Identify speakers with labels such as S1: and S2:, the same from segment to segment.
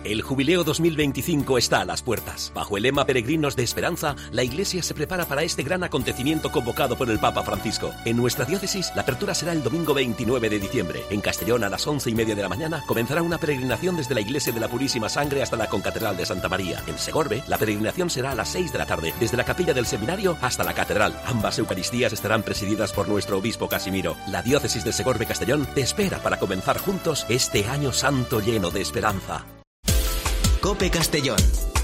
S1: El Jubileo 2025 está a las puertas. Bajo el lema Peregrinos de Esperanza, la Iglesia se prepara para este gran acontecimiento convocado por el Papa Francisco. En nuestra diócesis, la apertura será el domingo 29 de diciembre. En Castellón, a las 11:30 de la mañana, comenzará una peregrinación desde la Iglesia de la Purísima Sangre hasta la Concatedral de Santa María. En Segorbe, la peregrinación será a las 6 de la tarde, desde la capilla del seminario hasta la catedral. Ambas Eucaristías estarán presididas por nuestro obispo Casimiro. La diócesis de Segorbe Castellón te espera para comenzar juntos este año santo lleno de esperanza.
S2: COPE Castellón.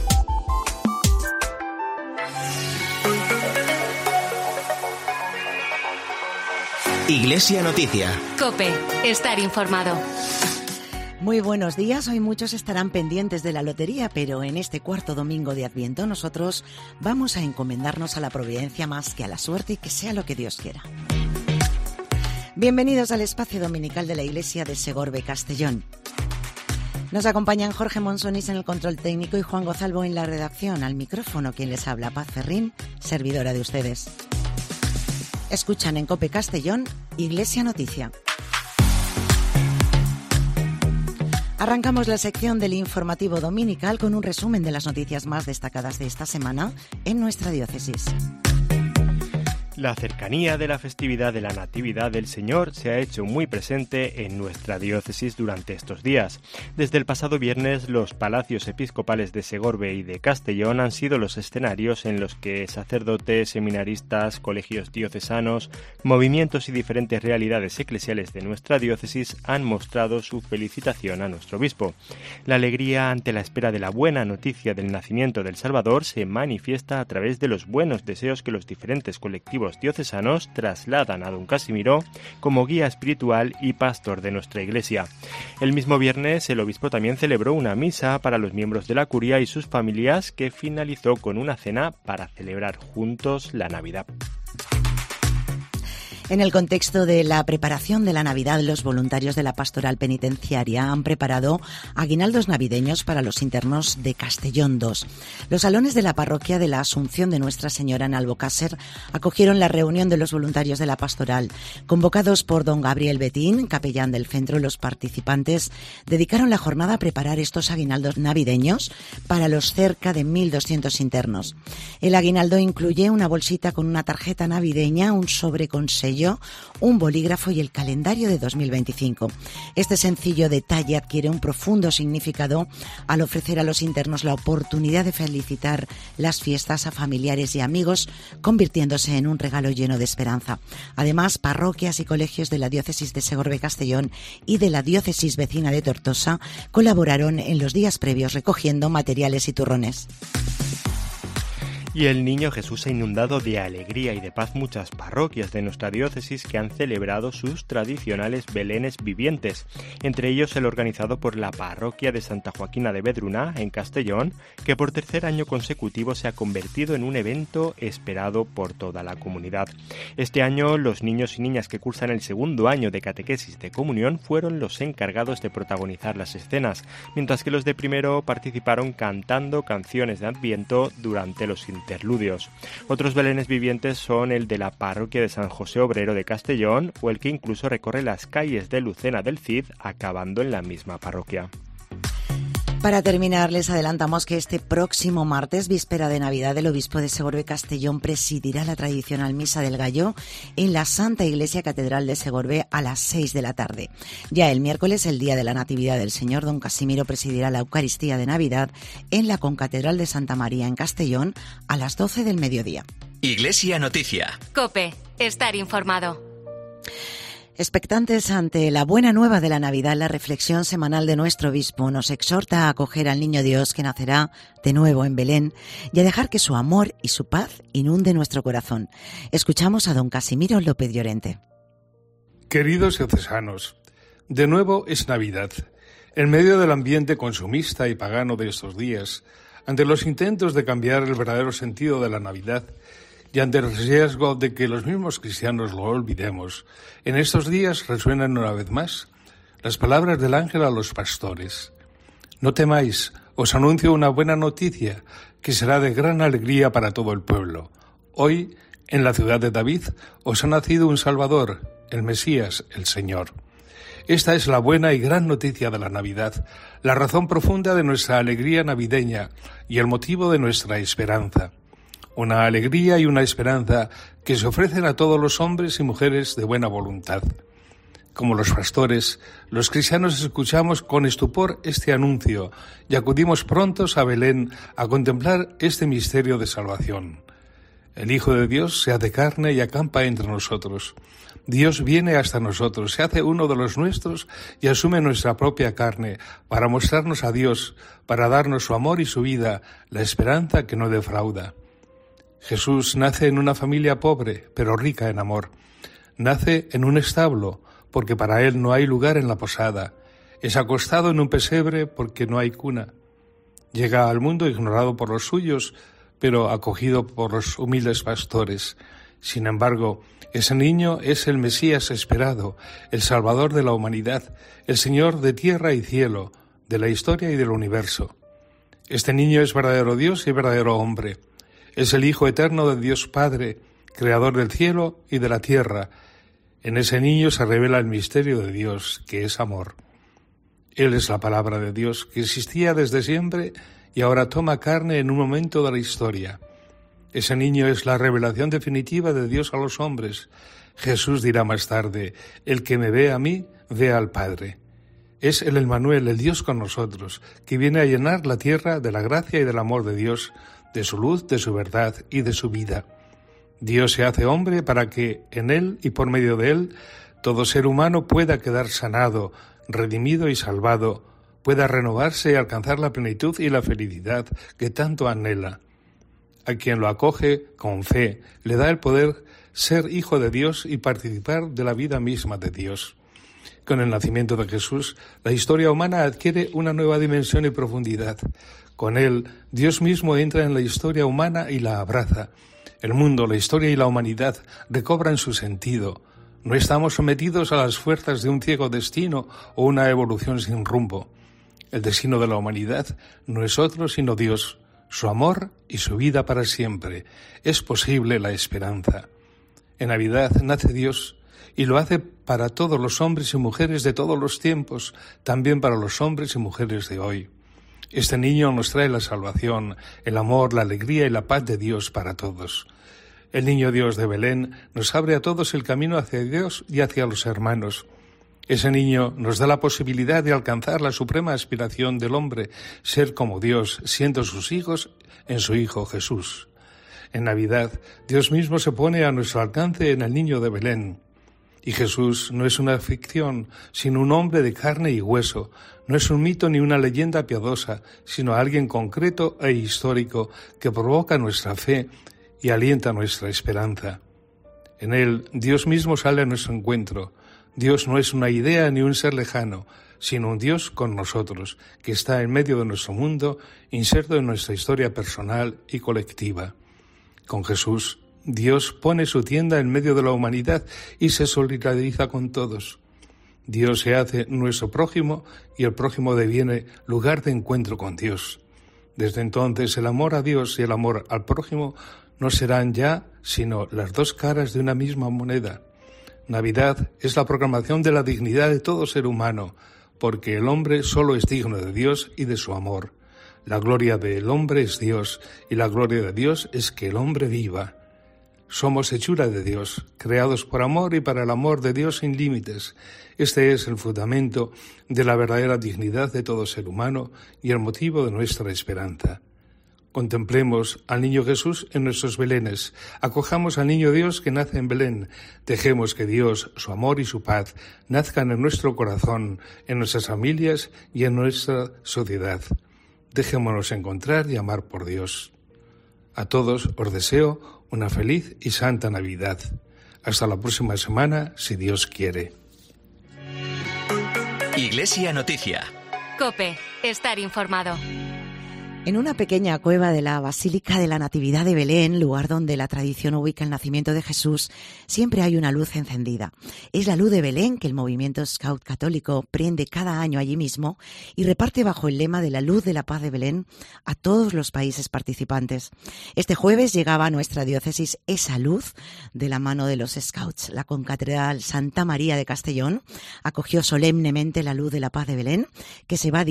S2: Iglesia Noticia.
S3: COPE. Estar informado.
S4: Muy buenos días. Hoy muchos estarán pendientes de la lotería, pero en este cuarto domingo de Adviento nosotros vamos a encomendarnos a la providencia más que a la suerte y que sea lo que Dios quiera. Bienvenidos al espacio dominical de la Iglesia de Segorbe Castellón. Nos acompañan Jorge Monsonís en el control técnico y Juan Gozalvo en la redacción. Al micrófono quien les habla, Paz Ferrín, servidora de ustedes. Escuchan en COPE Castellón, Iglesia Noticia. Arrancamos la sección del informativo dominical con un resumen de las noticias más destacadas de esta semana en nuestra diócesis.
S5: La cercanía de la festividad de la Natividad del Señor se ha hecho muy presente en nuestra diócesis durante estos días. Desde el pasado viernes, los palacios episcopales de Segorbe y de Castellón han sido los escenarios en los que sacerdotes, seminaristas, colegios diocesanos, movimientos y diferentes realidades eclesiales de nuestra diócesis han mostrado su felicitación a nuestro obispo. La alegría ante la espera de la buena noticia del nacimiento del Salvador se manifiesta a través de los buenos deseos que los diferentes colectivos diocesanos trasladan a don Casimiro como guía espiritual y pastor de nuestra iglesia. El mismo viernes, el obispo también celebró una misa para los miembros de la curia y sus familias que finalizó con una cena para celebrar juntos la Navidad.
S4: En el contexto de la preparación de la Navidad, los voluntarios de la Pastoral Penitenciaria han preparado aguinaldos navideños para los internos de Castellón II. Los salones de la parroquia de la Asunción de Nuestra Señora en Albocácer acogieron la reunión de los voluntarios de la Pastoral. Convocados por don Gabriel Betín, capellán del centro, los participantes dedicaron la jornada a preparar estos aguinaldos navideños para los cerca de 1.200 internos. El aguinaldo incluye una bolsita con una tarjeta navideña, un sobre con sello, un bolígrafo y el calendario de 2025. Este sencillo detalle adquiere un profundo significado al ofrecer a los internos la oportunidad de felicitar las fiestas a familiares y amigos, convirtiéndose en un regalo lleno de esperanza. Además, parroquias y colegios de la diócesis de Segorbe Castellón y de la diócesis vecina de Tortosa colaboraron en los días previos recogiendo materiales y turrones.
S5: Y el Niño Jesús ha inundado de alegría y de paz muchas parroquias de nuestra diócesis que han celebrado sus tradicionales belenes vivientes, entre ellos el organizado por la parroquia de Santa Joaquina de Vedruna, en Castellón, que por tercer año consecutivo se ha convertido en un evento esperado por toda la comunidad. Este año, los niños y niñas que cursan el segundo año de catequesis de comunión fueron los encargados de protagonizar las escenas, mientras que los de primero participaron cantando canciones de Adviento durante los interludios. Otros belenes vivientes son el de la parroquia de San José Obrero de Castellón o el que incluso recorre las calles de Lucena del Cid, acabando en la misma parroquia.
S4: Para terminar, les adelantamos que este próximo martes, víspera de Navidad, el obispo de Segorbe Castellón presidirá la tradicional Misa del Gallo en la Santa Iglesia Catedral de Segorbe a las 6 de la tarde. Ya el miércoles, el día de la Natividad del Señor, don Casimiro presidirá la Eucaristía de Navidad en la Concatedral de Santa María en Castellón a las 12 del mediodía.
S2: Iglesia Noticia.
S3: COPE. Estar informado.
S4: Expectantes ante la buena nueva de la Navidad, la reflexión semanal de nuestro obispo nos exhorta a acoger al Niño Dios que nacerá de nuevo en Belén y a dejar que su amor y su paz inunde nuestro corazón. Escuchamos a don Casimiro López Llorente.
S6: Queridos diocesanos, de nuevo es Navidad. En medio del ambiente consumista y pagano de estos días, ante los intentos de cambiar el verdadero sentido de la Navidad, y ante el riesgo de que los mismos cristianos lo olvidemos, en estos días resuenan una vez más las palabras del ángel a los pastores. No temáis, os anuncio una buena noticia que será de gran alegría para todo el pueblo. Hoy, en la ciudad de David, os ha nacido un Salvador, el Mesías, el Señor. Esta es la buena y gran noticia de la Navidad, la razón profunda de nuestra alegría navideña y el motivo de nuestra esperanza. Una alegría y una esperanza que se ofrecen a todos los hombres y mujeres de buena voluntad. Como los pastores, los cristianos escuchamos con estupor este anuncio y acudimos prontos a Belén a contemplar este misterio de salvación. El Hijo de Dios se hace carne y acampa entre nosotros. Dios viene hasta nosotros, se hace uno de los nuestros y asume nuestra propia carne para mostrarnos a Dios, para darnos su amor y su vida, la esperanza que no defrauda. Jesús nace en una familia pobre, pero rica en amor. Nace en un establo, porque para él no hay lugar en la posada. Es acostado en un pesebre porque no hay cuna. Llega al mundo ignorado por los suyos, pero acogido por los humildes pastores. Sin embargo, ese niño es el Mesías esperado, el Salvador de la humanidad, el Señor de tierra y cielo, de la historia y del universo. Este niño es verdadero Dios y verdadero hombre. Es el Hijo eterno de Dios Padre, Creador del cielo y de la tierra. En ese niño se revela el misterio de Dios, que es amor. Él es la palabra de Dios, que existía desde siempre y ahora toma carne en un momento de la historia. Ese niño es la revelación definitiva de Dios a los hombres. Jesús dirá más tarde, el que me ve a mí, ve al Padre. Es el Emmanuel, el Dios con nosotros, que viene a llenar la tierra de la gracia y del amor de Dios, de su luz, de su verdad y de su vida. Dios se hace hombre para que en él y por medio de él todo ser humano pueda quedar sanado, redimido y salvado, pueda renovarse y alcanzar la plenitud y la felicidad que tanto anhela. A quien lo acoge con fe le da el poder ser hijo de Dios y participar de la vida misma de Dios. Con el nacimiento de Jesús, la historia humana adquiere una nueva dimensión y profundidad. Con él, Dios mismo entra en la historia humana y la abraza. El mundo, la historia y la humanidad recobran su sentido. No estamos sometidos a las fuerzas de un ciego destino o una evolución sin rumbo. El destino de la humanidad no es otro sino Dios, su amor y su vida para siempre. Es posible la esperanza. En Navidad nace Dios y lo hace para todos los hombres y mujeres de todos los tiempos, también para los hombres y mujeres de hoy. Este niño nos trae la salvación, el amor, la alegría y la paz de Dios para todos. El niño Dios de Belén nos abre a todos el camino hacia Dios y hacia los hermanos. Ese niño nos da la posibilidad de alcanzar la suprema aspiración del hombre, ser como Dios, siendo sus hijos en su Hijo Jesús. En Navidad, Dios mismo se pone a nuestro alcance en el niño de Belén. Y Jesús no es una ficción, sino un hombre de carne y hueso. No es un mito ni una leyenda piadosa, sino alguien concreto e histórico que provoca nuestra fe y alienta nuestra esperanza. En él, Dios mismo sale a nuestro encuentro. Dios no es una idea ni un ser lejano, sino un Dios con nosotros, que está en medio de nuestro mundo, inserto en nuestra historia personal y colectiva. Con Jesús, Dios pone su tienda en medio de la humanidad y se solidariza con todos. Dios se hace nuestro prójimo y el prójimo deviene lugar de encuentro con Dios. Desde entonces el amor a Dios y el amor al prójimo no serán ya sino las dos caras de una misma moneda. Navidad es la proclamación de la dignidad de todo ser humano, porque el hombre solo es digno de Dios y de su amor. La gloria del hombre es Dios y la gloria de Dios es que el hombre viva. Somos hechura de Dios, creados por amor y para el amor de Dios sin límites. Este es el fundamento de la verdadera dignidad de todo ser humano y el motivo de nuestra esperanza. Contemplemos al niño Jesús en nuestros belenes, acojamos al niño Dios que nace en Belén, dejemos que Dios, su amor y su paz nazcan en nuestro corazón, en nuestras familias y en nuestra sociedad. Dejémonos encontrar y amar por Dios. A todos os deseo una feliz y santa Navidad. Hasta la próxima semana, si Dios quiere.
S2: Iglesia Noticia.
S3: COPE. Estar informado.
S4: En una pequeña cueva de la Basílica de la Natividad de Belén, lugar donde la tradición ubica el nacimiento de Jesús, siempre hay una luz encendida. Es la luz de Belén que el movimiento Scout católico prende cada año allí mismo y reparte bajo el lema de la luz de la paz de Belén a todos los países participantes. Este jueves llegaba a nuestra diócesis esa luz de la mano de los Scouts. La concatedral Santa María de Castellón acogió solemnemente la luz de la paz de Belén que va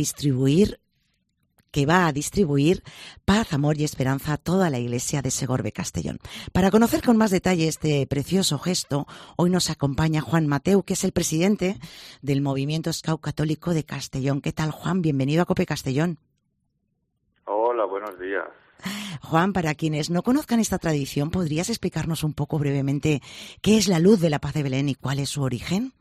S4: a distribuir paz, amor y esperanza a toda la iglesia de Segorbe, Castellón. Para conocer con más detalle este precioso gesto, hoy nos acompaña Juan Mateu, que es el presidente del Movimiento Scout Católico de Castellón. ¿Qué tal, Juan? Bienvenido a COPE Castellón.
S7: Hola, buenos días.
S4: Juan, para quienes no conozcan esta tradición, ¿podrías explicarnos un poco brevemente qué es la luz de la paz de Belén y cuál es su origen?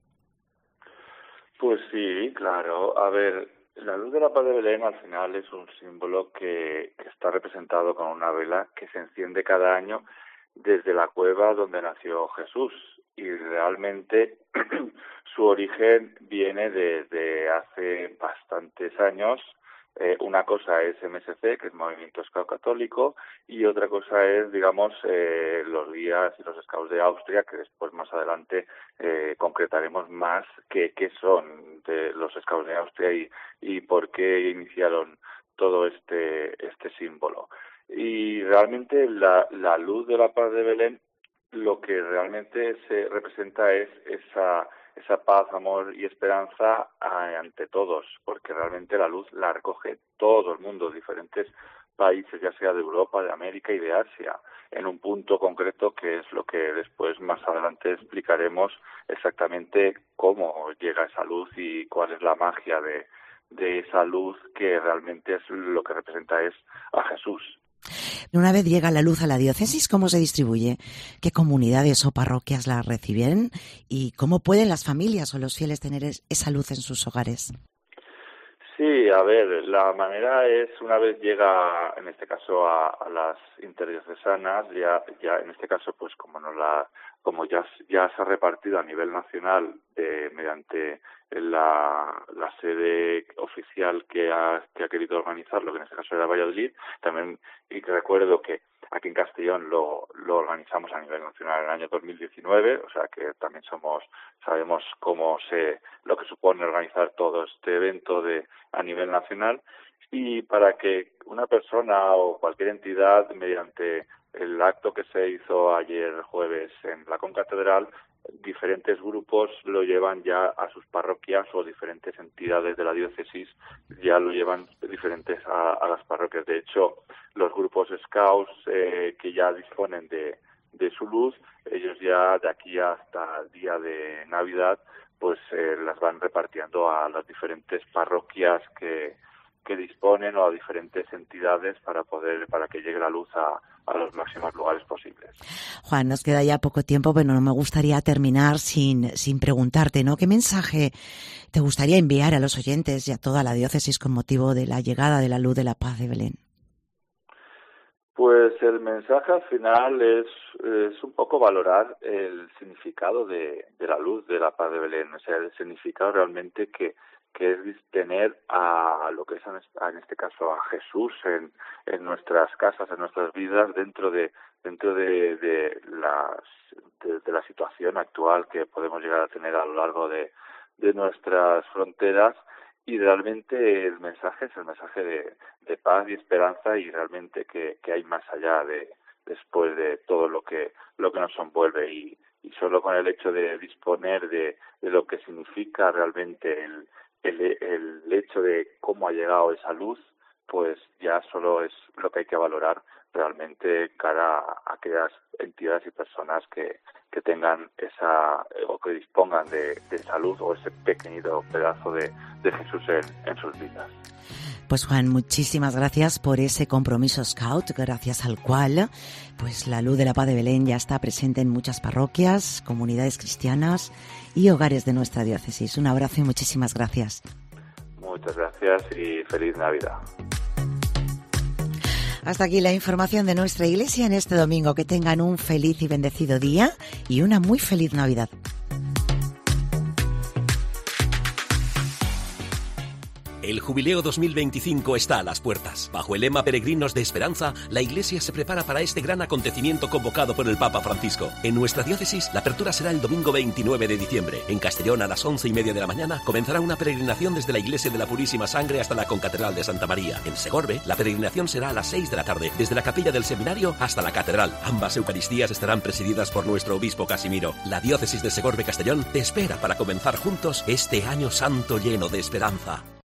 S7: Pues sí, claro. A ver, la luz de la paz de Belén al final es un símbolo que está representado con una vela que se enciende cada año desde la cueva donde nació Jesús. Y realmente su origen viene desde hace bastantes años. Una cosa es MSC, que es Movimiento Scout Católico, y otra cosa es, digamos, los guías y los Scouts de Austria, que después más adelante concretaremos más qué son de los Scouts de Austria y por qué iniciaron todo este símbolo. Y realmente la luz de la paz de Belén, lo que realmente se representa es esa paz, amor y esperanza ante todos, porque realmente la luz la recoge todo el mundo, diferentes países, ya sea de Europa, de América y de Asia, en un punto concreto que es lo que después más adelante explicaremos exactamente cómo llega esa luz y cuál es la magia de esa luz que realmente es lo que representa es a Jesús.
S4: Una vez llega la luz a la diócesis, ¿cómo se distribuye? ¿Qué comunidades o parroquias la reciben? ¿Y cómo pueden las familias o los fieles tener esa luz en sus hogares?
S7: Sí, a ver, la manera es, una vez llega, en este caso, a las interdiocesanas, ya en este caso, pues como ya se ha repartido a nivel nacional mediante la sede oficial que ha querido organizarlo, que en este caso era Valladolid, también, y que recuerdo que aquí en Castellón lo organizamos a nivel nacional en el año 2019, o sea que también sabemos lo que supone organizar todo este evento a nivel nacional, y para que una persona o cualquier entidad, mediante el acto que se hizo ayer jueves en la concatedral, diferentes grupos lo llevan ya a sus parroquias o diferentes entidades de la diócesis ya lo llevan diferentes a las parroquias. De hecho, los grupos Scouts que ya disponen de su luz, ellos ya de aquí hasta el día de Navidad pues las van repartiendo a las diferentes parroquias que disponen o a diferentes entidades para que llegue la luz a los máximos lugares posibles.
S4: Juan, nos queda ya poco tiempo, pero no me gustaría terminar sin preguntarte, ¿no? ¿Qué mensaje te gustaría enviar a los oyentes y a toda la diócesis con motivo de la llegada de la luz de la paz de Belén?
S7: Pues el mensaje al final es un poco valorar el significado de la luz de la paz de Belén, o sea, el significado realmente que es tener a lo que es en este caso a Jesús en nuestras casas, en nuestras vidas, dentro de la situación actual que podemos llegar a tener a lo largo de nuestras fronteras. Y realmente el mensaje es el mensaje de paz y esperanza, y realmente que hay más allá después de todo lo que nos envuelve, y solo con el hecho de disponer de lo que significa realmente el hecho de cómo ha llegado esa luz, pues ya solo es lo que hay que valorar realmente cara a aquellas entidades y personas que tengan o que dispongan de esa luz o ese pequeñito pedazo de Jesús en sus vidas.
S4: Pues Juan, muchísimas gracias por ese compromiso Scout, gracias al cual pues la luz de la paz de Belén ya está presente en muchas parroquias, comunidades cristianas y hogares de nuestra diócesis. Un abrazo y muchísimas gracias.
S7: Muchas gracias y feliz Navidad.
S4: Hasta aquí la información de nuestra iglesia en este domingo. Que tengan un feliz y bendecido día y una muy feliz Navidad.
S1: El Jubileo 2025 está a las puertas. Bajo el lema Peregrinos de Esperanza, la Iglesia se prepara para este gran acontecimiento convocado por el Papa Francisco. En nuestra diócesis, la apertura será el domingo 29 de diciembre. En Castellón, a las 11:30 de la mañana, comenzará una peregrinación desde la Iglesia de la Purísima Sangre hasta la Concatedral de Santa María. En Segorbe, la peregrinación será a las 6 de la tarde, desde la capilla del seminario hasta la catedral. Ambas Eucaristías estarán presididas por nuestro obispo Casimiro. La diócesis de Segorbe Castellón te espera para comenzar juntos este año santo lleno de esperanza.